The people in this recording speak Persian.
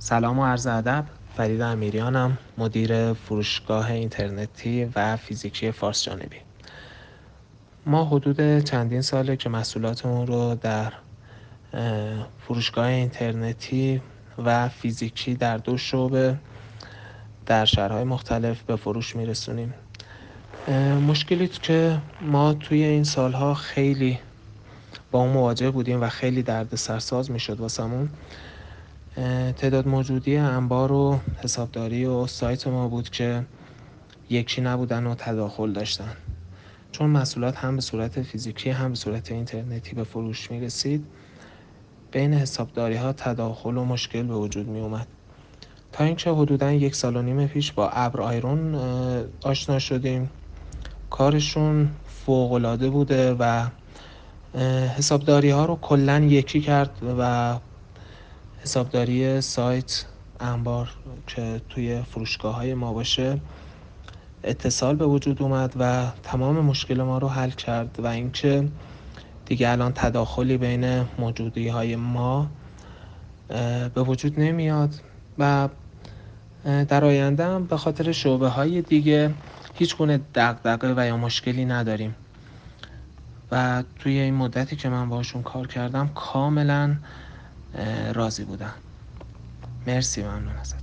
سلام و عرض ادب. فرید امیریانم، مدیر فروشگاه اینترنتی و فیزیکی فارس جانبی. ما حدود چندین ساله که محصولاتمون رو در فروشگاه اینترنتی و فیزیکی در 2 شعبه در شهرهای مختلف به فروش میرسونیم. مشکلی که ما توی این سالها خیلی با اون مواجه بودیم و خیلی دردسرساز میشد واسمون، تعداد موجودی انبار و حسابداری و سایت ما بود که یکی نبودن و تداخل داشتن. چون محصولات هم به صورت فیزیکی هم به صورت اینترنتی به فروش می رسید، بین حسابداری ها تداخل و مشکل به وجود می اومد. تا اینکه حدوداً 1.5 سال پیش با ابر آیرون آشنا شدیم. کارشون فوق‌العاده بوده و حسابداری ها رو کلاً یکی کرد و حسابداری سایت، انبار که توی فروشگاه های ما باشه اتصال به وجود اومد و تمام مشکل ما رو حل کرد و اینکه دیگه الان تداخلی بین موجودی های ما به وجود نمیاد و در آینده هم به خاطر شعبه های دیگه هیچ گونه دغدغه و یا مشکلی نداریم و توی این مدتی که من باشون کار کردم کاملا راضی بودم. مرسی، ممنون ازت.